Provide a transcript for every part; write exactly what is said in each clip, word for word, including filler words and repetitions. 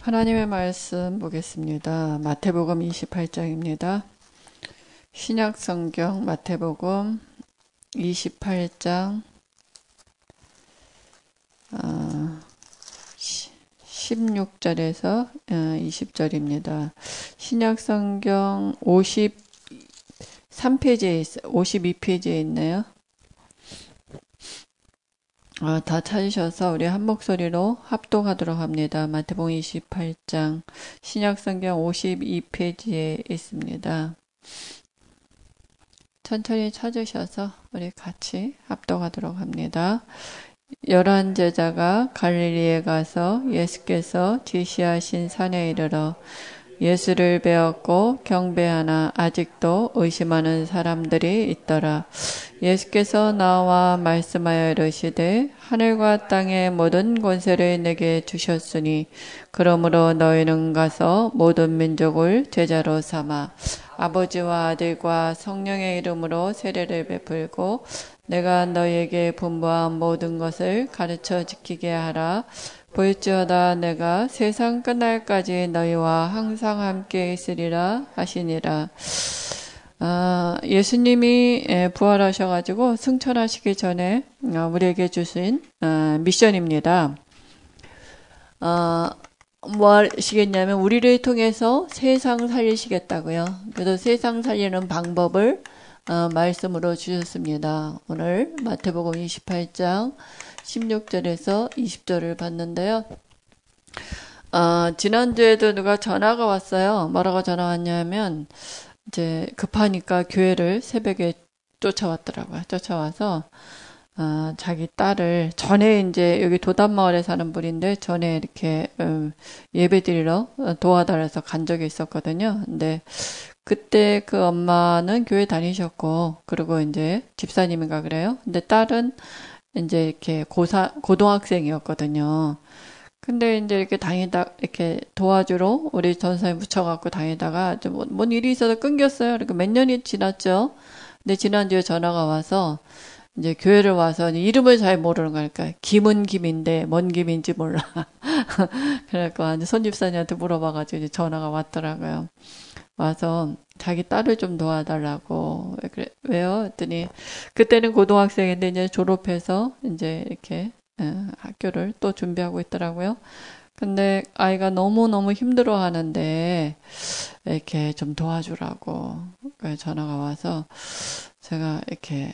하나님의 말씀 보겠습니다. 마태복음 이십팔 장입니다. 신약성경 마태복음 이십팔 장 어, 십육 절에서 이십 절입니다. 신약성경 오십삼 페이지에 있, 오십이 페이지에 있네요. 어, 다 찾으셔서 우리 한 목소리로 합독하도록 합니다. 마태복음 이십팔 장 신약성경 오십이 페이지에 있습니다. 천천히 찾으셔서 우리 같이 합독하도록 합니다. 열한 제자가 갈릴리에 가서 예수께서 지시하신 산에 이르러 예수를 배웠고 경배하나 아직도 의심하는 사람들이 있더라. 예수께서 나와 말씀하여 이르시되 하늘과 땅의 모든 권세를 내게 주셨으니 그러므로 너희는 가서 모든 민족을 제자로 삼아 아버지와 아들과 성령의 이름으로 세례를 베풀고 내가 너희에게 분부한 모든 것을 가르쳐 지키게 하라. 볼지어다 내가 세상 끝날까지 너희와 항상 함께 있으리라 하시니라. 아, 예수님이 부활하셔가지고 승천하시기 전에 우리에게 주신 미션입니다. 아, 뭐 하시겠냐면 우리를 통해서 세상 살리시겠다고요. 그래서 세상 살리는 방법을 어, 말씀으로 주셨습니다. 오늘 마태복음 이십팔 장 십육 절에서 이십 절을 봤는데요. 어, 지난주에도 누가 전화가 왔어요. 뭐라고 전화 왔냐면 이제 급하니까 교회를 새벽에 쫓아왔더라고요. 쫓아와서 어, 자기 딸을 전에 이제 여기 도단마을에 사는 분인데 전에 이렇게 음, 예배드리러 도와달라서 간 적이 있었거든요. 근데 그때 그 엄마는 교회 다니셨고 그리고 이제 집사님인가 그래요. 근데 딸은 이제 이렇게 고사 고등학생이었거든요. 근데 이제 이렇게 다니다 이렇게 도와주러 우리 전사님 붙여갖고 다니다가 좀 뭔 일이 있어서 끊겼어요. 그러니까 몇 년이 지났죠. 근데 지난주에 전화가 와서 이제 교회를 와서 이름을 잘 모르는 거니까 김은 김인데 뭔 김인지 몰라. 그래갖고 손 집사님한테 물어봐가지고 이제 전화가 왔더라고요. 와서 자기 딸을 좀 도와달라고. 왜 그래? 왜요? 했더니 그때는 고등학생인데 이제 졸업해서 이제 이렇게 학교를 또 준비하고 있더라고요. 근데 아이가 너무너무 힘들어 하는데 이렇게 좀 도와주라고 전화가 와서 제가 이렇게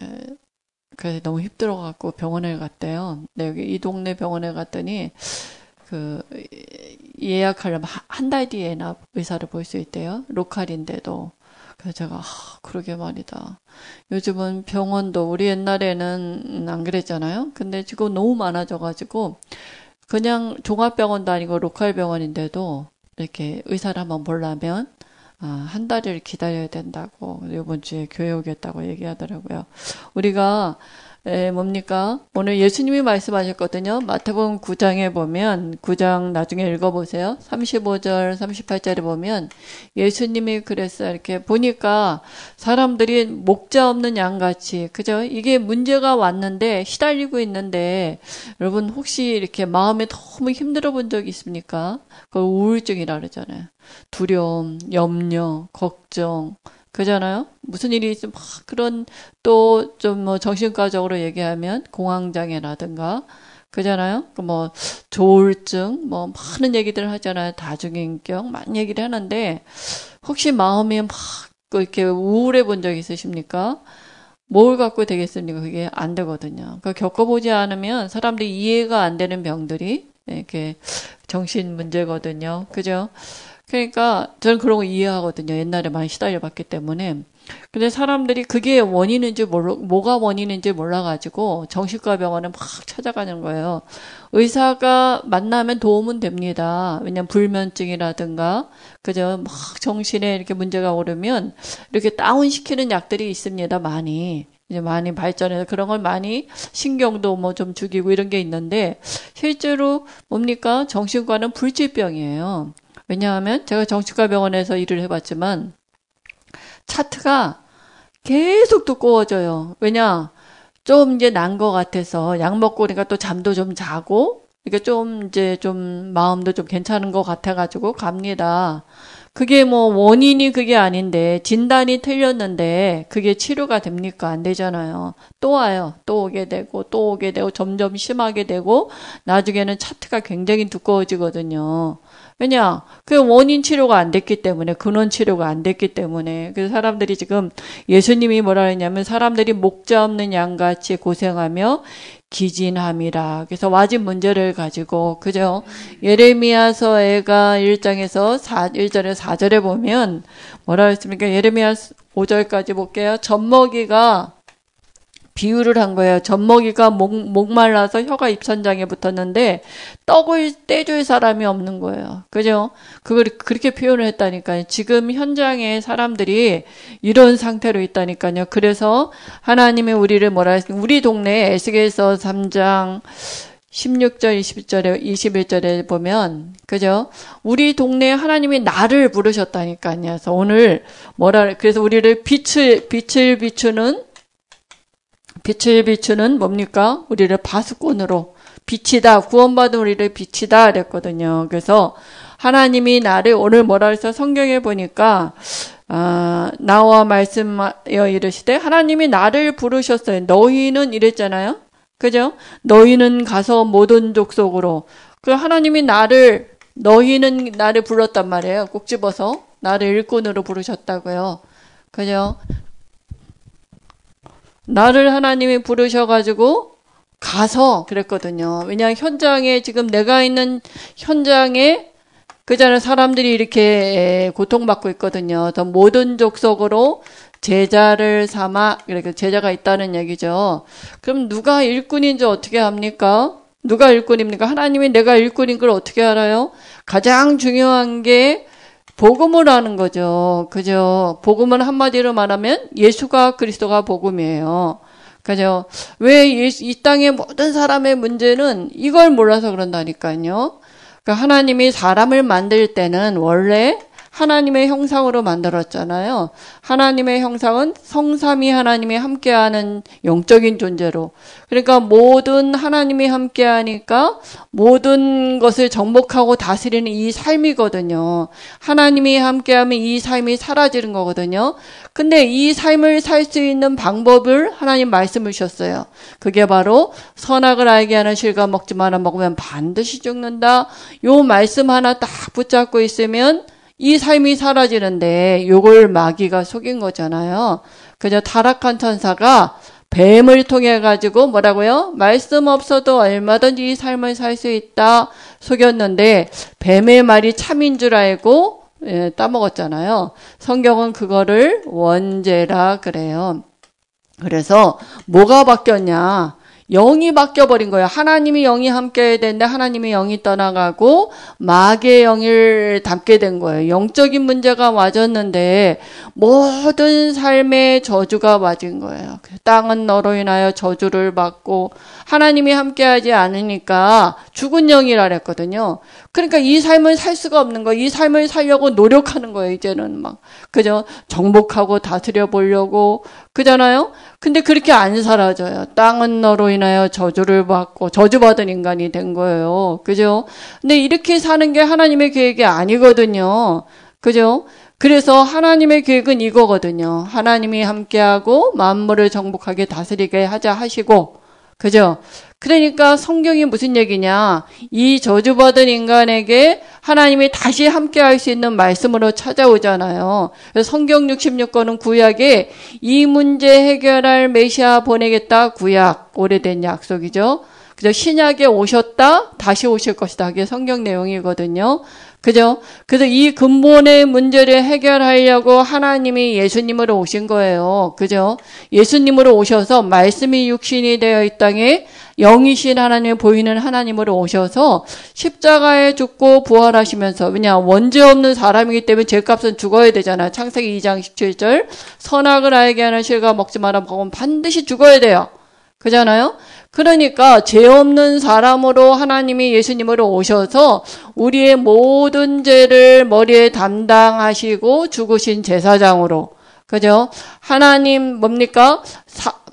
그래서 너무 힘들어갖고 병원에 갔대요. 근데 여기 이 동네 병원에 갔더니 그 예약하려면 한 달 뒤에나 의사를 볼 수 있대요. 로컬인데도. 그래서 제가 아, 그러게 말이다. 요즘은 병원도 우리 옛날에는 안 그랬잖아요. 근데 지금 너무 많아져가지고 그냥 종합병원도 아니고 로컬 병원인데도 이렇게 의사를 한번 보려면 아, 한 달을 기다려야 된다고 이번 주에 교회 오겠다고 얘기하더라고요. 우리가 에, 뭡니까? 오늘 예수님이 말씀하셨거든요. 마태복음 구 장에 보면 구 장 나중에 읽어보세요. 삼십오 절, 삼십팔 절에 보면 예수님이 그랬어요. 이렇게 보니까 사람들이 목자 없는 양같이 그죠? 이게 문제가 왔는데 시달리고 있는데 여러분 혹시 이렇게 마음에 너무 힘들어 본 적 있습니까? 그걸 우울증이라 그러잖아요. 두려움, 염려, 걱정 그잖아요. 무슨 일이 있으면 막 그런 또 좀 뭐 정신과적으로 얘기하면 공황장애라든가 그잖아요. 그 뭐 조울증 뭐 많은 얘기들 하잖아요. 다중인격 많은 얘기를 하는데 혹시 마음이 막 이렇게 우울해 본 적 있으십니까? 뭘 갖고 되겠습니까? 그게 안 되거든요. 그 겪어보지 않으면 사람들이 이해가 안 되는 병들이 이렇게 정신 문제거든요. 그죠? 그러니까 저는 그런 거 이해하거든요. 옛날에 많이 시달려봤기 때문에. 근데 사람들이 그게 원인인지 몰라, 뭐가 원인인지 몰라가지고 정신과 병원에 막 찾아가는 거예요. 의사가 만나면 도움은 됩니다. 왜냐면 불면증이라든가 그죠? 막 정신에 이렇게 문제가 오르면 이렇게 다운시키는 약들이 있습니다. 많이. 이제 많이 발전해서 그런 걸 많이 신경도 뭐 좀 죽이고 이런 게 있는데 실제로 뭡니까? 정신과는 불치병이에요. 왜냐하면 제가 정신과 병원에서 일을 해봤지만 차트가 계속 두꺼워져요. 왜냐? 좀 이제 난 것 같아서 약 먹고 그러니까 또 잠도 좀 자고 이게 좀 이제 좀 마음도 좀 괜찮은 것 같아가지고 갑니다. 그게 뭐 원인이 그게 아닌데 진단이 틀렸는데 그게 치료가 됩니까? 안 되잖아요. 또 와요. 또 오게 되고 또 오게 되고 점점 심하게 되고 나중에는 차트가 굉장히 두꺼워지거든요. 왜냐? 그 원인 치료가 안 됐기 때문에, 근원 치료가 안 됐기 때문에. 그래서 사람들이 지금 예수님이 뭐라 했냐면 사람들이 목자 없는 양같이 고생하며 기진함이라. 그래서 와진 문제를 가지고, 그죠? 예레미야서 애가 일 장에서 사, 일 절에 사 절에 보면 뭐라 했습니까? 예레미야 오 절까지 볼게요. 젖먹이가 비유를 한 거예요. 젖먹이가 목, 목말라서 혀가 입천장에 붙었는데 떡을 떼줄 사람이 없는 거예요. 그죠? 그걸 그렇게 표현을 했다니까요. 지금 현장에 사람들이 이런 상태로 있다니까요. 그래서 하나님이 우리를 뭐라 했습니까? 우리 동네 에스겔서 삼 장 십육 절, 이십 절에, 이십일 절에 보면, 그죠? 우리 동네에 하나님이 나를 부르셨다니까요. 그래서 오늘 뭐라, 그래서 우리를 빛을, 빛을 비추는 빛을 비추는 뭡니까? 우리를 바스콘으로 빛이다. 구원받은 우리를 빛이다. 그랬거든요. 그래서 하나님이 나를 오늘 뭐라 해서 성경에 보니까 아, 나와 말씀하여 이르시되 하나님이 나를 부르셨어요. 너희는 이랬잖아요. 그죠? 너희는 가서 모든 족속으로. 그 하나님이 나를 너희는 나를 불렀단 말이에요. 꼭 집어서 나를 일꾼으로 부르셨다고요. 그죠? 나를 하나님이 부르셔가지고 가서 그랬거든요. 왜냐하면 현장에 지금 내가 있는 현장에 그잖아요. 사람들이 이렇게 고통받고 있거든요. 더 모든 족속으로 제자를 삼아, 그러니까 제자가 있다는 얘기죠. 그럼 누가 일꾼인지 어떻게 합니까? 누가 일꾼입니까? 하나님이 내가 일꾼인 걸 어떻게 알아요? 가장 중요한 게 복음을 하는 거죠. 그죠? 복음은 한마디로 말하면 예수가 그리스도가 복음이에요. 그죠? 왜 이 땅의 모든 사람의 문제는 이걸 몰라서 그런다니까요. 그러니까 하나님이 사람을 만들 때는 원래 하나님의 형상으로 만들었잖아요. 하나님의 형상은 성삼위 하나님이 함께하는 영적인 존재로. 그러니까 모든 하나님이 함께하니까 모든 것을 정복하고 다스리는 이 삶이거든요. 하나님이 함께하면 이 삶이 사라지는 거거든요. 근데 이 삶을 살 수 있는 방법을 하나님 말씀을 주셨어요. 그게 바로 선악을 알게 하는 실과 먹지 마라. 먹으면 반드시 죽는다. 요 말씀 하나 딱 붙잡고 있으면 이 삶이 사라지는데 요걸 마귀가 속인 거잖아요. 그저 타락한 천사가 뱀을 통해 가지고 뭐라고요? 말씀 없어도 얼마든지 이 삶을 살 수 있다 속였는데 뱀의 말이 참인 줄 알고 예, 따먹었잖아요. 성경은 그거를 원죄라 그래요. 그래서 뭐가 바뀌었냐? 영이 바뀌어버린 거예요. 하나님이 영이 함께해야 되는데 하나님이 영이 떠나가고 마귀의 영을 담게 된 거예요. 영적인 문제가 와졌는데 모든 삶의 저주가 와진 거예요. 땅은 너로 인하여 저주를 받고 하나님이 함께하지 않으니까 죽은 영이라 그랬거든요. 그러니까 이 삶을 살 수가 없는 거예요. 이 삶을 살려고 노력하는 거예요. 이제는 막 그죠? 정복하고 다스려 보려고 그잖아요. 근데 그렇게 안 사라져요. 땅은 너로 인하여 저주를 받고 저주받은 인간이 된 거예요. 그죠? 근데 이렇게 사는 게 하나님의 계획이 아니거든요. 그죠? 그래서 하나님의 계획은 이거거든요. 하나님이 함께하고 만물을 정복하게 다스리게 하자 하시고 그죠? 그러니까 성경이 무슨 얘기냐? 이 저주받은 인간에게 하나님이 다시 함께할 수 있는 말씀으로 찾아오잖아요. 그래서 성경 육십육 권은 구약에 이 문제 해결할 메시아 보내겠다. 구약, 오래된 약속이죠. 그죠? 신약에 오셨다, 다시 오실 것이다. 그게 성경 내용이거든요. 그죠? 그래서 이 근본의 문제를 해결하려고 하나님이 예수님으로 오신 거예요. 그죠? 예수님으로 오셔서 말씀이 육신이 되어 이 땅에 영이신 하나님을 보이는 하나님으로 오셔서 십자가에 죽고 부활하시면서 왜냐 원죄 없는 사람이기 때문에 죄값은 죽어야 되잖아요. 창세기 이 장 십칠 절 선악을 알게 하는 실과 먹지 마라 먹으면 반드시 죽어야 돼요. 그잖아요. 그러니까 죄 없는 사람으로 하나님이 예수님으로 오셔서 우리의 모든 죄를 머리에 담당하시고 죽으신 제사장으로 그죠? 하나님 뭡니까? 사,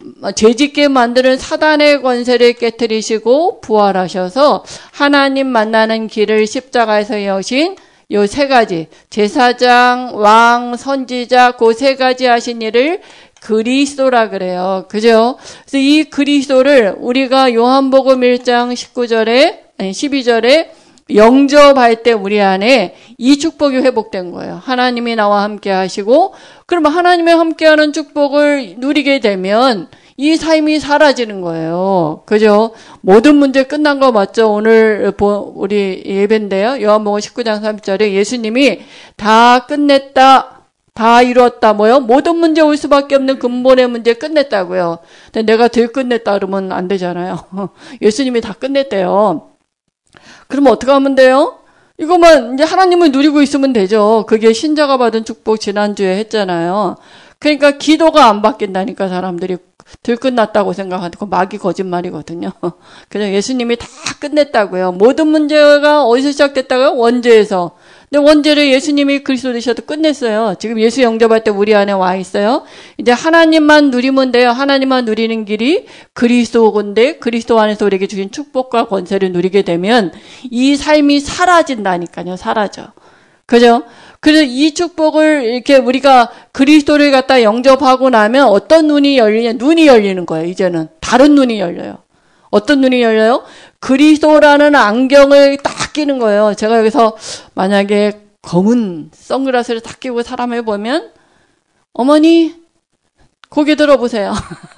죄짓게 만드는 사단의 권세를 깨뜨리시고 부활하셔서 하나님 만나는 길을 십자가에서 여신 요 세 가지, 제사장, 왕, 선지자, 그 세 가지 하신 일을 그리스도라 그래요. 그죠? 그래서 이 그리스도를 우리가 요한복음 일 장 십구 절에, 아니 십이 절에 영접할 때 우리 안에 이 축복이 회복된 거예요. 하나님이 나와 함께 하시고, 그러면 하나님이 함께하는 축복을 누리게 되면 이 삶이 사라지는 거예요. 그죠? 모든 문제 끝난 거 맞죠? 오늘 우리 예배인데요. 요한복음 십구 장 삼 절에 예수님이 다 끝냈다. 다 이루었다. 뭐요? 모든 문제 올 수밖에 없는 근본의 문제 끝냈다고요. 근데 내가 덜 끝냈다 그러면 안 되잖아요. 예수님이 다 끝냈대요. 그러면 어떻게 하면 돼요? 이거만 이제 하나님을 누리고 있으면 되죠. 그게 신자가 받은 축복 지난주에 했잖아요. 그러니까 기도가 안 바뀐다니까 사람들이 들끝났다고 생각하고 마귀 거짓말이거든요. 그냥 예수님이 다 끝냈다고요. 모든 문제가 어디서 시작됐다고요? 원죄에서. 근데 원죄를 예수님이 그리스도 되셔도 끝냈어요. 지금 예수 영접할 때 우리 안에 와 있어요. 이제 하나님만 누리면 돼요. 하나님만 누리는 길이 그리스도인데 그리스도 안에서 우리에게 주신 축복과 권세를 누리게 되면 이 삶이 사라진다니까요. 사라져. 그죠? 그래서 이 축복을 이렇게 우리가 그리스도를 갖다 영접하고 나면 어떤 눈이 열리냐? 눈이 열리는 거예요. 이제는 다른 눈이 열려요. 어떤 눈이 열려요? 그리스도라는 안경을 딱 끼는 거예요. 제가 여기서 만약에 검은 선글라스를 딱 끼고 사람을 보면 어머니 고개 들어보세요.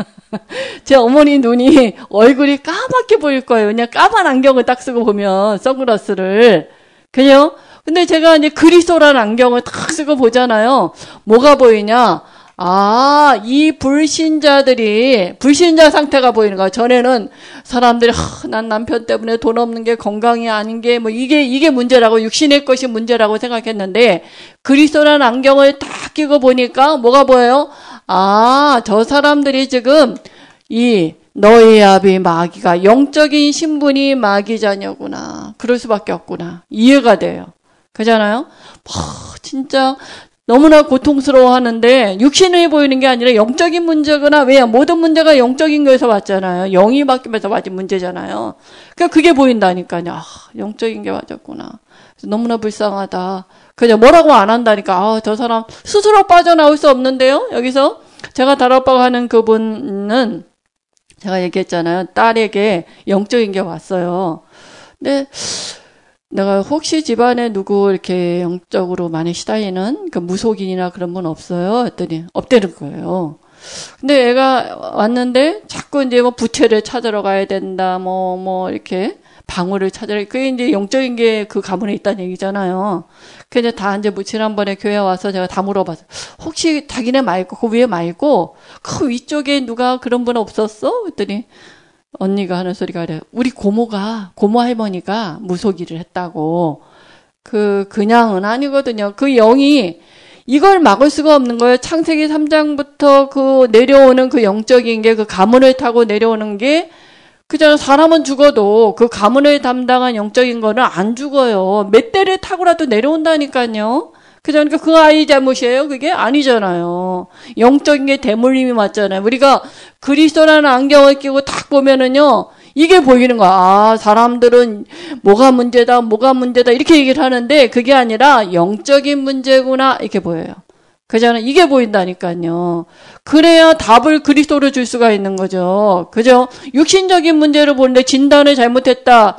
제 어머니 눈이 얼굴이 까맣게 보일 거예요. 그냥 까만 안경을 딱 쓰고 보면 선글라스를. 그냥 근데 제가 이제 그리스도라는 안경을 딱 쓰고 보잖아요. 뭐가 보이냐? 아, 이 불신자들이, 불신자 상태가 보이는 거야. 전에는 사람들이, 하, 난 남편 때문에 돈 없는 게 건강이 아닌 게, 뭐, 이게, 이게 문제라고, 육신의 것이 문제라고 생각했는데, 그리스도라는 안경을 딱 끼고 보니까 뭐가 보여요? 아, 저 사람들이 지금, 이, 너희 아비 마귀가, 영적인 신분이 마귀 자녀구나. 그럴 수밖에 없구나. 이해가 돼요. 그잖아요? 하, 진짜, 너무나 고통스러워 하는데, 육신이 보이는 게 아니라 영적인 문제거나, 왜? 모든 문제가 영적인 거에서 왔잖아요. 영이 바뀌면서 맞은 문제잖아요. 그러니까 그게 보인다니까요. 아, 영적인 게 맞았구나. 그래서 너무나 불쌍하다. 그냥 뭐라고 안 한다니까. 아, 저 사람 스스로 빠져나올 수 없는데요? 여기서 제가 다락방 하는 그분은, 제가 얘기했잖아요. 딸에게 영적인 게 왔어요. 근데, 내가 혹시 집안에 누구 이렇게 영적으로 많이 시달리는 그 무속인이나 그런 분 없어요? 했더니 없대는 거예요. 근데 애가 왔는데 자꾸 이제 뭐 부채를 찾으러 가야 된다, 뭐, 뭐, 이렇게 방울을 찾으러, 그게 이제 영적인 게 그 가문에 있다는 얘기잖아요. 그래서 다 이제 뭐 지난번에 교회 와서 제가 다 물어봤어요. 혹시 자기네 말고, 그 위에 말고, 그 위쪽에 누가 그런 분 없었어? 했더니, 언니가 하는 소리가 그래요. 우리 고모가, 고모 할머니가 무속일을 했다고. 그, 그냥은 아니거든요. 그 영이 이걸 막을 수가 없는 거예요. 창세기 삼 장부터 그 내려오는 그 영적인 게 그 가문을 타고 내려오는 게, 그잖아. 사람은 죽어도 그 가문을 담당한 영적인 거는 안 죽어요. 몇 대를 타고라도 내려온다니까요. 그러니까 그 아이 잘못이에요? 그게 아니잖아요. 영적인 게 대물림이 맞잖아요. 우리가 그리스도라는 안경을 끼고 딱 보면은요, 이게 보이는 거야. 아, 사람들은 뭐가 문제다, 뭐가 문제다, 이렇게 얘기를 하는데, 그게 아니라 영적인 문제구나, 이렇게 보여요. 그잖아요. 이게 보인다니까요. 그래야 답을 그리스도로 줄 수가 있는 거죠. 그죠? 육신적인 문제를 보는데 진단을 잘못했다.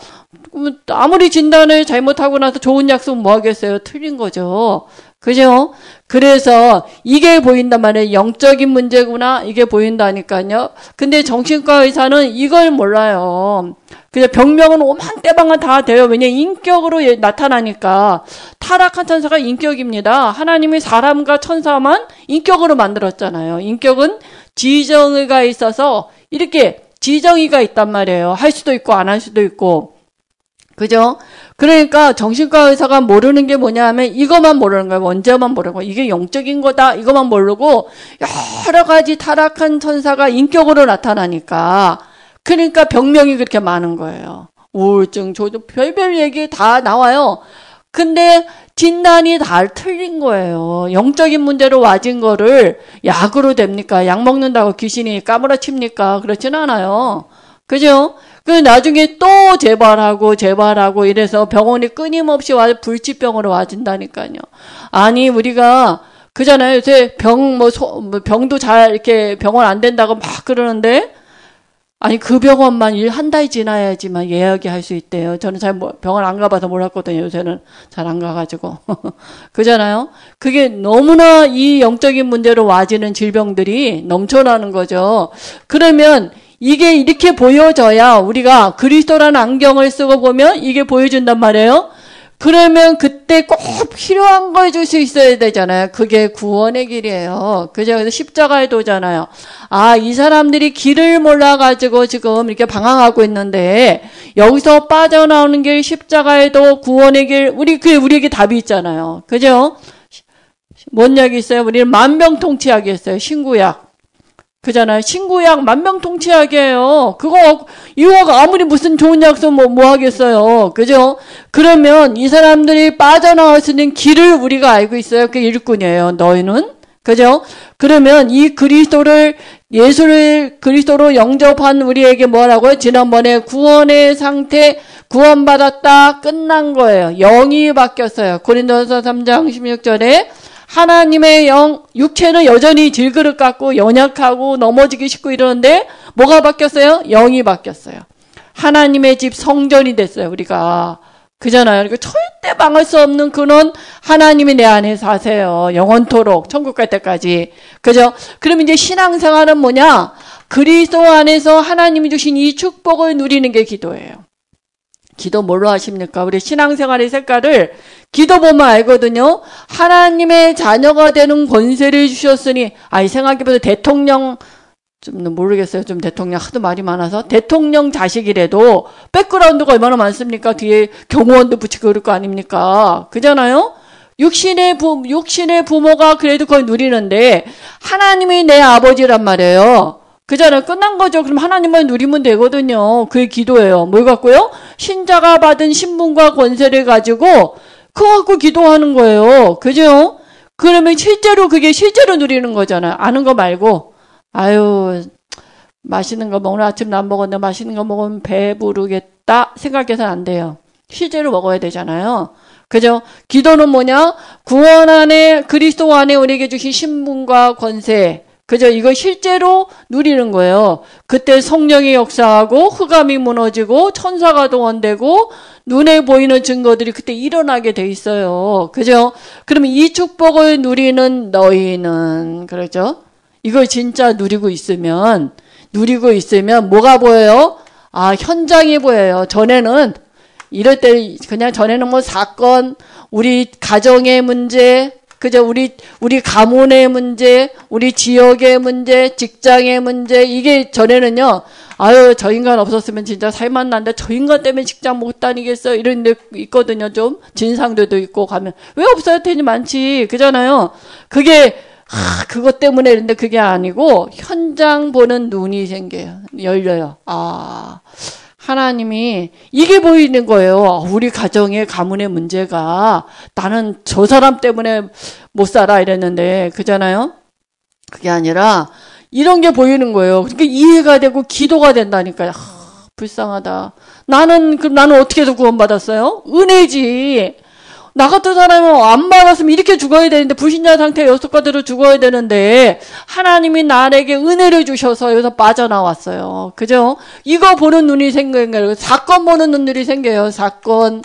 아무리 진단을 잘못하고 나서 좋은 약속 뭐 하겠어요? 틀린 거죠. 그죠? 그래서 이게 보인단 말이에요. 영적인 문제구나. 이게 보인다니까요. 근데 정신과 의사는 이걸 몰라요. 그냥 병명은 오만 때방은 다 돼요. 왜냐면 인격으로 나타나니까. 타락한 천사가 인격입니다. 하나님이 사람과 천사만 인격으로 만들었잖아요. 인격은 지정의가 있어서 이렇게 지정의가 있단 말이에요. 할 수도 있고 안 할 수도 있고. 그죠? 그러니까 정신과 의사가 모르는 게 뭐냐 하면 이것만 모르는 거예요. 원죄만 모르는 거예요. 이게 영적인 거다. 이것만 모르고 여러 가지 타락한 천사가 인격으로 나타나니까. 그러니까 병명이 그렇게 많은 거예요. 우울증, 조증, 별별 얘기 다 나와요. 근데 진단이 다 틀린 거예요. 영적인 문제로 와진 거를 약으로 됩니까? 약 먹는다고 귀신이 까무러칩니까? 그렇진 않아요. 그죠? 그 나중에 또 재발하고 재발하고 이래서 병원이 끊임없이 와 불치병으로 와진다니까요. 아니 우리가 그잖아요. 요새 병 뭐 뭐 병도 잘 이렇게 병원 안 된다고 막 그러는데 아니 그 병원만 일 한 달 지나야지만 예약이 할 수 있대요. 저는 잘 병원 안 가봐서 몰랐거든요. 요새는 잘 안 가가지고 그잖아요. 그게 너무나 이 영적인 문제로 와지는 질병들이 넘쳐나는 거죠. 그러면 이게 이렇게 보여져야 우리가 그리스도라는 안경을 쓰고 보면 이게 보여준단 말이에요. 그러면 그때 꼭 필요한 걸 줄 수 있어야 되잖아요. 그게 구원의 길이에요. 그죠? 그래서 십자가에 도잖아요. 아, 이 사람들이 길을 몰라가지고 지금 이렇게 방황하고 있는데, 여기서 빠져나오는 길, 십자가에도 구원의 길, 우리, 그게 우리에게 답이 있잖아요. 그죠? 뭔 약이 있어요? 우리는 만병통치약이 있어요. 신구약. 그잖아요. 신구약 만병통치약이에요. 그거 이거 아무리 무슨 좋은 약 쓰면 뭐, 뭐 하겠어요. 그죠? 그러면 이 사람들이 빠져나올 수 있는 길을 우리가 알고 있어요. 그게 일꾼이에요. 너희는. 그죠? 그러면 이 그리스도를 예수를 그리스도로 영접한 우리에게 뭐라고요? 지난번에 구원의 상태 구원받았다 끝난 거예요. 영이 바뀌었어요. 고린도서 삼 장 십육 절에 하나님의 영, 육체는 여전히 질그릇 같고 연약하고 넘어지기 쉽고 이러는데 뭐가 바뀌었어요? 영이 바뀌었어요. 하나님의 집 성전이 됐어요. 우리가. 그잖아요. 그러니까 절대 망할 수 없는 그런 하나님이 내 안에 사세요. 영원토록 천국 갈 때까지. 그죠? 그럼 이제 신앙생활은 뭐냐? 그리스도 안에서 하나님이 주신 이 축복을 누리는 게 기도예요. 기도 뭘로 하십니까? 우리 신앙생활의 색깔을 기도 보면 알거든요. 하나님의 자녀가 되는 권세를 주셨으니, 아이 생각해보세요. 대통령, 좀 모르겠어요. 좀 대통령 하도 말이 많아서. 대통령 자식이라도 백그라운드가 얼마나 많습니까? 뒤에 경호원도 붙이고 그럴 거 아닙니까? 그잖아요? 육신의 부, 육신의 부모가 그래도 그걸 누리는데, 하나님이 내 아버지란 말이에요. 그잖아요. 끝난 거죠. 그럼 하나님만 누리면 되거든요. 그게 기도예요. 뭘 갖고요? 신자가 받은 신분과 권세를 가지고 그거 갖고 기도하는 거예요. 그죠? 그러면 실제로 그게 실제로 누리는 거잖아요. 아는 거 말고 아유 맛있는 거 오늘 아침 안 먹었는데 맛있는 거 먹으면 배부르겠다 생각해서는 안 돼요. 실제로 먹어야 되잖아요. 그죠? 기도는 뭐냐? 구원 안에 그리스도 안에 우리에게 주신 신분과 권세 그죠? 이거 실제로 누리는 거예요. 그때 성령이 역사하고 흑암이 무너지고 천사가 동원되고 눈에 보이는 증거들이 그때 일어나게 돼 있어요. 그죠? 그러면 이 축복을 누리는 너희는 그렇죠? 이걸 진짜 누리고 있으면 누리고 있으면 뭐가 보여요? 아, 현장이 보여요. 전에는 이럴 때 그냥 전에는 뭐 사건, 우리 가정의 문제 그죠? 우리, 우리 가문의 문제, 우리 지역의 문제, 직장의 문제, 이게 전에는요, 아유, 저 인간 없었으면 진짜 살만 난데, 저 인간 때문에 직장 못 다니겠어? 이런 데 있거든요, 좀. 진상들도 있고 가면. 왜 없어요? ten이 많지. 그잖아요? 그게, 하, 그것 때문에 이런데 그게 아니고, 현장 보는 눈이 생겨요. 열려요. 아. 하나님이 이게 보이는 거예요. 우리 가정의 가문의 문제가 나는 저 사람 때문에 못 살아 이랬는데 그잖아요. 그게 아니라 이런 게 보이는 거예요. 그러니까 이해가 되고 기도가 된다니까요. 하, 불쌍하다. 나는 그럼 나는 어떻게 해서 구원받았어요? 은혜지. 나 같은 사람은 안 받았으면 이렇게 죽어야 되는데 불신자 상태 여섯 가지로 죽어야 되는데 하나님이 나에게 은혜를 주셔서 여기서 빠져나왔어요. 그죠? 이거 보는 눈이 생기는 거예요. 사건 보는 눈들이 생겨요. 사건,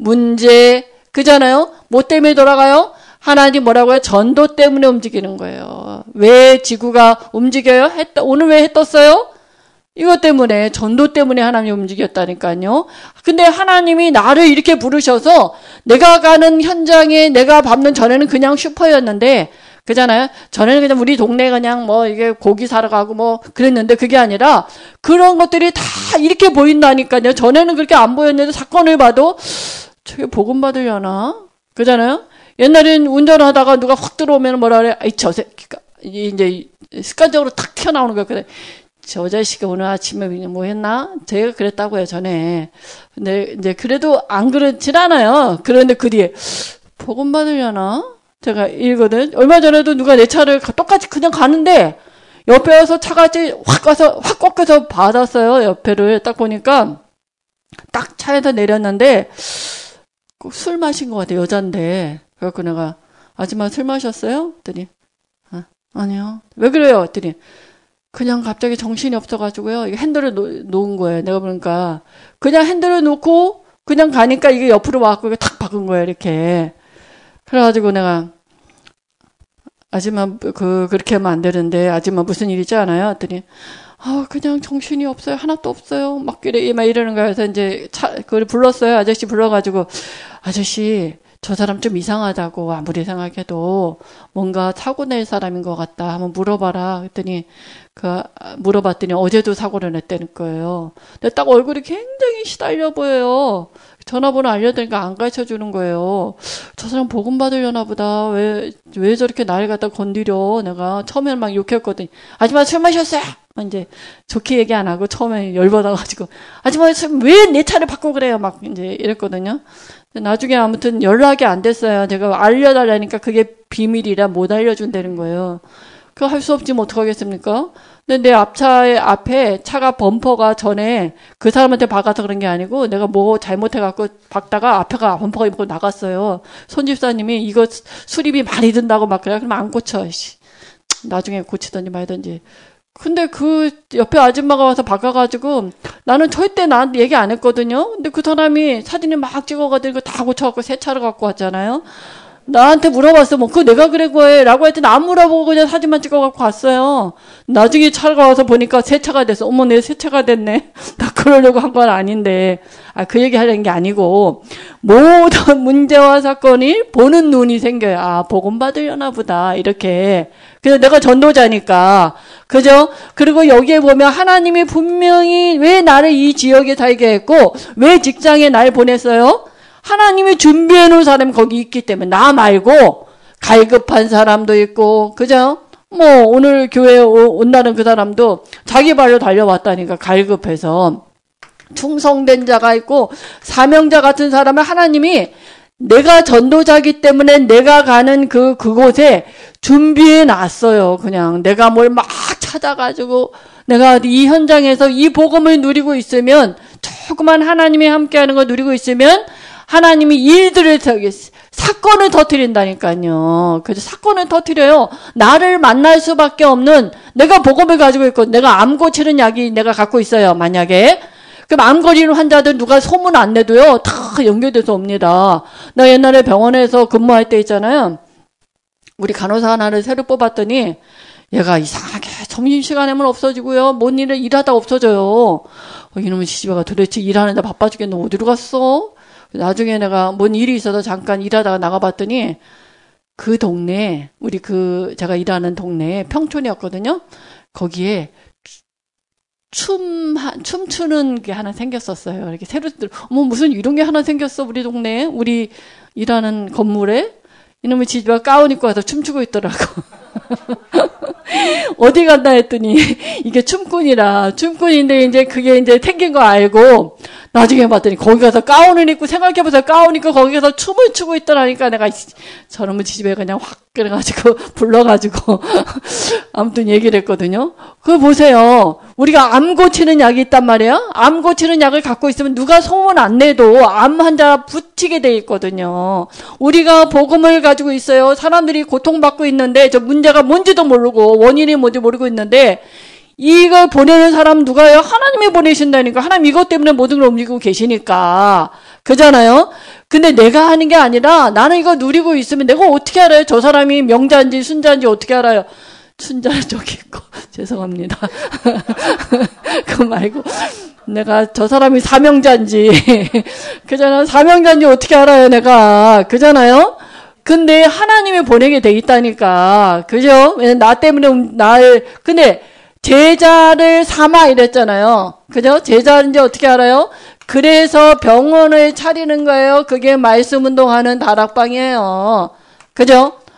문제, 그잖아요? 뭐 때문에 돌아가요? 하나님 뭐라고요? 전도 때문에 움직이는 거예요. 왜 지구가 움직여요? 해, 오늘 왜 해 떴어요? 이것 때문에, 전도 때문에 하나님이 움직였다니까요. 근데 하나님이 나를 이렇게 부르셔서 내가 가는 현장에 내가 밟는 전에는 그냥 슈퍼였는데, 그잖아요. 전에는 그냥 우리 동네 그냥 뭐 이게 고기 사러 가고 뭐 그랬는데 그게 아니라 그런 것들이 다 이렇게 보인다니까요. 전에는 그렇게 안 보였는데 사건을 봐도 저게 복음 받으려나? 그잖아요. 옛날엔 운전하다가 누가 확 들어오면 뭐라 그래? 아이, 저 새끼가. 이제 습관적으로 탁 튀어나오는 거예요. 그래. 저 자식이 오늘 아침에 뭐 했나? 제가 그랬다고요, 전에. 근데 이제 그래도 안 그렇진 않아요. 그런데 그 뒤에 복음 받으려나? 제가 이거든. 얼마 전에도 누가 내 차를 똑같이 그냥 가는데 옆에 와서 차같이 확 가서 확 꺾여서 받았어요. 옆에를 딱 보니까 딱 차에서 내렸는데 꼭 술 마신 것 같아요. 여잔데. 그래갖고 내가 아줌마 술 마셨어요? 그랬더니 아, 아니요. 왜 그래요? 그랬더니 그냥 갑자기 정신이 없어가지고요. 이게 핸들을 놓, 놓은 거예요. 내가 보니까 그냥 핸들을 놓고 그냥 가니까 이게 옆으로 와갖고 이게 탁 박은 거예요. 이렇게. 그래가지고 내가 아줌마 그 그렇게 하면 안 되는데 아줌마 무슨 일 있지 않아요? 그랬더니 아 그냥 정신이 없어요. 하나도 없어요. 막 이래 막 이러는 거예요. 그래서 이제 차 그걸 불렀어요. 아저씨 불러가지고 아저씨 저 사람 좀 이상하다고 아무리 생각해도 뭔가 사고 낼 사람인 것 같다. 한번 물어봐라. 그랬더니 그 물어봤더니 어제도 사고를 냈다는 거예요. 근데 딱 얼굴이 굉장히 시달려 보여요. 전화번호 알려드리니까 안 가르쳐주는 거예요. 저 사람 복음 받으려나 보다. 왜, 왜 저렇게 나를 갖다 건드려. 내가 처음에는 막 욕했거든요. 아줌마 술 마셨어요. 이제 좋게 얘기 안 하고 처음에 열받아가지고 아줌마 왜 내 차를 바꾸고 그래요. 막 이제 이랬거든요. 나중에 아무튼 연락이 안 됐어요. 제가 알려달라니까 그게 비밀이라 못 알려준다는 거예요. 그거 할 수 없지 뭐 어떡하겠습니까? 근데 내 앞차에 앞에 차가 범퍼가 전에 그 사람한테 박아서 그런 게 아니고 내가 뭐 잘못해갖고 박다가 앞에가 범퍼가 입고 나갔어요. 손집사님이 이거 수리비 많이 든다고 막 그래. 그러면 안 고쳐. 씨. 나중에 고치든지 말든지. 근데 그 옆에 아줌마가 와서 바꿔가지고 나는 절대 나한테 얘기 안 했거든요. 근데 그 사람이 사진을 막 찍어가지고 다 고쳐갖고 새 차를 갖고 왔잖아요. 나한테 물어봤어. 뭐, 그거 내가 그래, 거에. 라고 했더니 안 물어보고 그냥 사진만 찍어갖고 왔어요. 나중에 차가 와서 보니까 새 차가 됐어. 어머, 내 새 차가 됐네. 나 그러려고 한 건 아닌데. 아, 그 얘기 하려는 게 아니고. 모든 문제와 사건이 보는 눈이 생겨요. 아, 복음 받으려나 보다. 이렇게. 그래서 내가 전도자니까. 그죠? 그리고 여기에 보면 하나님이 분명히 왜 나를 이 지역에 살게 했고, 왜 직장에 날 보냈어요? 하나님이 준비해 놓은 사람이 거기 있기 때문에 나 말고 갈급한 사람도 있고 그죠? 뭐 오늘 교회에 온다는 그 사람도 자기 발로 달려왔다니까 갈급해서 충성된 자가 있고 사명자 같은 사람을 하나님이 내가 전도자기 때문에 내가 가는 그 그곳에 준비해 놨어요. 그냥 내가 뭘 막 찾아가지고 내가 이 현장에서 이 복음을 누리고 있으면 조그만 하나님이 함께하는 걸 누리고 있으면 하나님이 일들을 저기 사건을 터뜨린다니까요. 그래서 사건을 터뜨려요. 나를 만날 수밖에 없는 내가 복음을 가지고 있고 내가 암 고치는 약이 내가 갖고 있어요. 만약에 그럼 암 걸리는 환자들 누가 소문 안 내도요 다 연결돼서 옵니다. 나 옛날에 병원에서 근무할 때 있잖아요. 우리 간호사 하나를 새로 뽑았더니 얘가 이상하게 점심시간에만 없어지고요. 뭔 일을 일하다 없어져요. 어, 이놈의 지지배가 도대체 일하는데 바빠 죽겠는데 어디로 갔어? 나중에 내가 뭔 일이 있어서 잠깐 일하다가 나가봤더니 그 동네 우리 그 제가 일하는 동네 평촌이었거든요. 거기에 춤 춤추는 게 하나 생겼었어요. 이렇게 새로 어머 무슨 이런 게 하나 생겼어 우리 동네에 우리 일하는 건물에 이놈의 지지가 가운 입고 와서 춤추고 있더라고. 어디 간다 했더니 이게 춤꾼이라 춤꾼인데 이제 그게 이제 생긴 거 알고 나중에 봤더니 거기 가서 가운을 입고 생각해보세요. 가운 입고 거기 가서 춤을 추고 있더라니까 내가 저놈의 지집에 그냥 확 그래가지고 불러가지고 아무튼 얘기를 했거든요. 그거 보세요. 우리가 암 고치는 약이 있단 말이에요. 암 고치는 약을 갖고 있으면 누가 소문 안 내도 암 환자 붙이게 돼 있거든요. 우리가 복음을 가지고 있어요. 사람들이 고통받고 있는데 저 문제가 뭔지도 모르고 원인이 뭔지 모르고 있는데 이걸 보내는 사람 누가요? 하나님이 보내신다니까. 하나님 이것 때문에 모든 걸 움직이고 계시니까. 그잖아요? 근데 내가 하는 게 아니라 나는 이거 누리고 있으면 내가 어떻게 알아요? 저 사람이 명자인지 순자인지 어떻게 알아요? 순자는 저기 있고. 죄송합니다. 그거 말고. 내가 저 사람이 사명자인지. 그잖아요? 사명자인지 어떻게 알아요? 내가. 그잖아요? 근데 하나님이 보내게 돼 있다니까. 그죠? 나 때문에 날, 근데 제자를 삼아 이랬잖아요. 그죠? 제자인지 어떻게 알아요? 그래서 병원을 차리는 거예요. 그게 말씀 운동하는 다락방이에요. 그죠?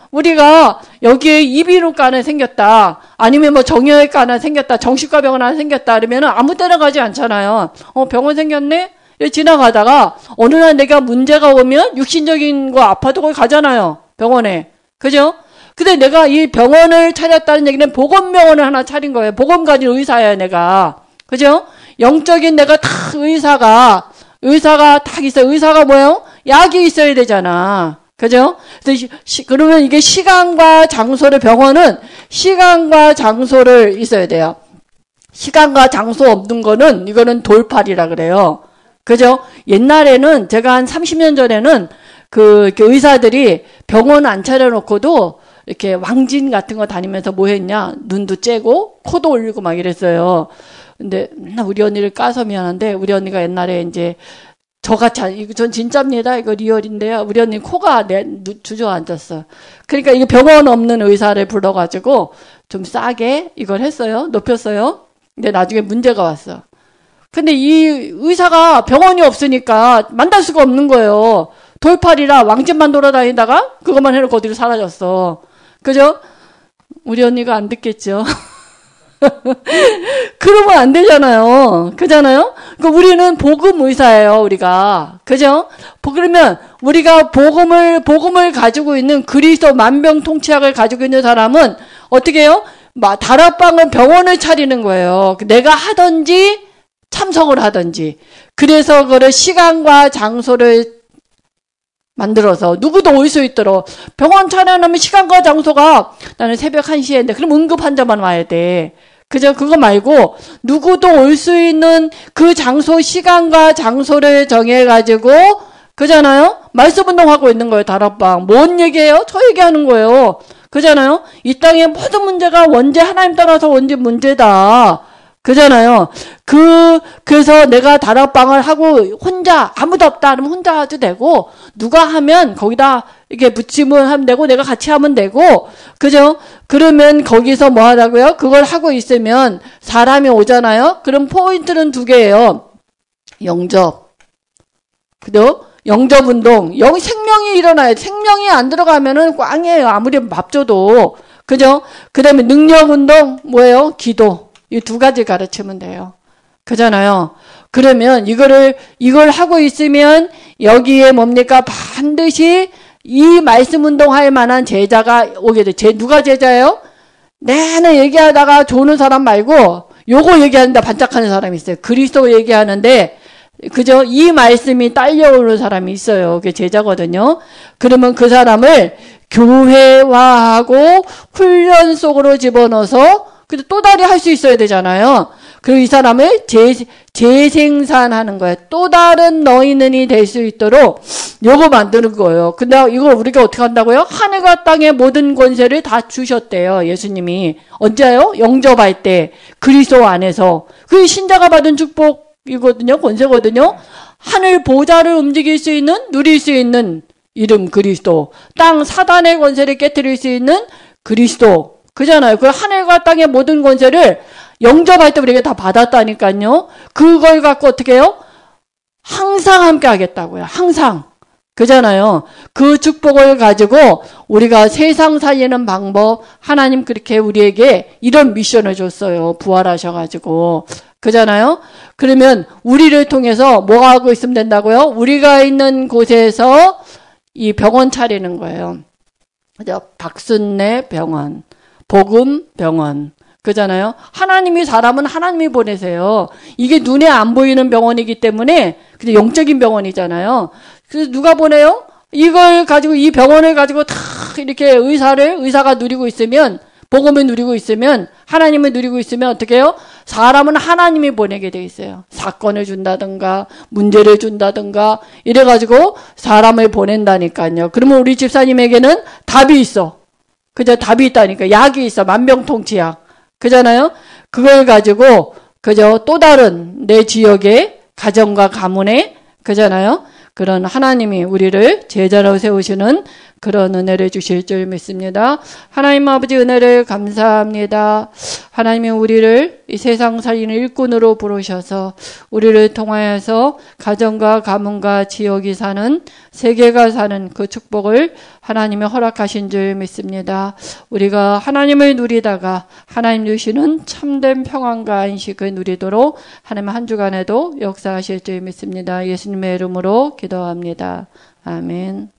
우리가 여기에 이비인후과 하나 생겼다. 아니면 뭐 정형외과 하나 생겼다. 정신과 병원 하나 생겼다. 그러면 아무 때나 가지 않잖아요. 어, 병원 생겼네? 지나가다가 어느 날 내가 문제가 오면 육신적인 거 아파도 거기 가잖아요. 병원에. 그죠? 근데 내가 이 병원을 차렸다는 얘기는 보건병원을 하나 차린 거예요. 보건 가진 의사예요, 내가. 그죠? 영적인 내가 딱 의사가, 의사가 딱 있어요. 의사가 뭐예요? 약이 있어야 되잖아. 그죠? 그래서 시, 그러면 이게 시간과 장소를, 병원은 시간과 장소를 있어야 돼요. 시간과 장소 없는 거는, 이거는 돌팔이라 그래요. 그죠? 옛날에는, 제가 한 삼십 년 전에는 그, 의사들이 병원 안 차려놓고도 이렇게 왕진 같은 거 다니면서 뭐 했냐? 눈도 째고, 코도 올리고 막 이랬어요. 근데, 우리 언니를 까서 미안한데, 우리 언니가 옛날에 이제, 저같이, 이거 전 진짜입니다. 이거 리얼인데요. 우리 언니 코가 내, 주저앉았어. 그러니까 이게 병원 없는 의사를 불러가지고, 좀 싸게 이걸 했어요. 높였어요. 근데 나중에 문제가 왔어. 근데 이 의사가 병원이 없으니까 만날 수가 없는 거예요. 돌팔이라 왕집만 돌아다니다가 그것만 해놓고 어디로 사라졌어. 그죠? 우리 언니가 안 듣겠죠. 그러면 안 되잖아요. 그잖아요? 그러니까 우리는 복음 의사예요, 우리가. 그죠? 그러면 우리가 복음을, 복음을 가지고 있는 그리스도 만병통치약을 가지고 있는 사람은 어떻게 해요? 다락방을 병원을 차리는 거예요. 내가 하든지 참석을 하든지. 그래서 그걸 시간과 장소를 만들어서 누구도 올 수 있도록 병원 차려놓으면 시간과 장소가 나는 새벽 한 시에인데 그럼 응급 환자만 와야 돼. 그죠? 그거 말고 누구도 올 수 있는 그 장소 시간과 장소를 정해가지고 그잖아요? 말씀 운동하고 있는 거예요. 다락방. 뭔 얘기예요? 저 얘기하는 거예요. 그잖아요? 이 땅의 모든 문제가 원죄 하나님 따라서 원죄 문제다. 그잖아요. 그, 그래서 내가 다락방을 하고 혼자, 아무도 없다 하면 혼자 해도 되고, 누가 하면 거기다 이렇게 붙이면 하면 되고, 내가 같이 하면 되고, 그죠? 그러면 거기서 뭐 하라고요? 그걸 하고 있으면 사람이 오잖아요? 그럼 포인트는 두 개예요. 영접. 그죠? 영접 운동. 영, 생명이 일어나요. 생명이 안 들어가면은 꽝이에요. 아무리 밥 줘도. 그죠? 그 다음에 능력 운동, 뭐예요? 기도. 이 두 가지 가르치면 돼요. 그잖아요. 그러면 이거를, 이걸 하고 있으면 여기에 뭡니까? 반드시 이 말씀 운동할 만한 제자가 오게 돼. 제, 누가 제자예요? 내내 얘기하다가 좋은 사람 말고 요거 얘기하는데 반짝하는 사람이 있어요. 그리스도 얘기하는데 그죠? 이 말씀이 딸려오는 사람이 있어요. 그게 제자거든요. 그러면 그 사람을 교회화하고 훈련 속으로 집어넣어서 근데 또 다리 할 수 있어야 되잖아요. 그리고 이 사람을 재, 재생산하는 거예요. 또 다른 너희는이 될 수 있도록 요거 만드는 거예요. 근데 이걸 우리가 어떻게 한다고요? 하늘과 땅의 모든 권세를 다 주셨대요. 예수님이. 언제요? 영접할 때. 그리스도 안에서. 그 신자가 받은 축복이거든요. 권세거든요. 하늘 보좌를 움직일 수 있는, 누릴 수 있는 이름 그리스도. 땅 사단의 권세를 깨뜨릴 수 있는 그리스도. 그잖아요. 그 하늘과 땅의 모든 권세를 영접할 때 우리가 다 받았다니까요. 그걸 갖고 어떻게 해요? 항상 함께 하겠다고요. 항상. 그잖아요. 그 축복을 가지고 우리가 세상 살리는 방법 하나님 그렇게 우리에게 이런 미션을 줬어요. 부활하셔가지고. 그잖아요. 그러면 우리를 통해서 뭐 하고 있으면 된다고요? 우리가 있는 곳에서 이 병원 차리는 거예요. 박순례 병원. 복음 병원. 그잖아요. 하나님이 사람은 하나님이 보내세요. 이게 눈에 안 보이는 병원이기 때문에 근데 영적인 병원이잖아요. 그래서 누가 보내요? 이걸 가지고 이 병원을 가지고 다 이렇게 의사를 의사가 누리고 있으면 복음을 누리고 있으면 하나님을 누리고 있으면 어떻게 해요? 사람은 하나님이 보내게 돼 있어요. 사건을 준다든가 문제를 준다든가 이래가지고 사람을 보낸다니까요. 그러면 우리 집사님에게는 답이 있어. 그저 답이 있다니까. 약이 있어. 만병통치약. 그잖아요. 그걸 가지고 그저 또 다른 내 지역의 가정과 가문에 그잖아요. 그런 하나님이 우리를 제자로 세우시는 그런 은혜를 주실 줄 믿습니다. 하나님 아버지 은혜를 감사합니다. 하나님이 우리를 이 세상 살리는 일꾼으로 부르셔서 우리를 통하여서 가정과 가문과 지역이 사는 세계가 사는 그 축복을 하나님이 허락하신 줄 믿습니다. 우리가 하나님을 누리다가 하나님 주시는 참된 평안과 안식을 누리도록 하나님 한 주간에도 역사하실 줄 믿습니다. 예수님의 이름으로 기도합니다. 아멘.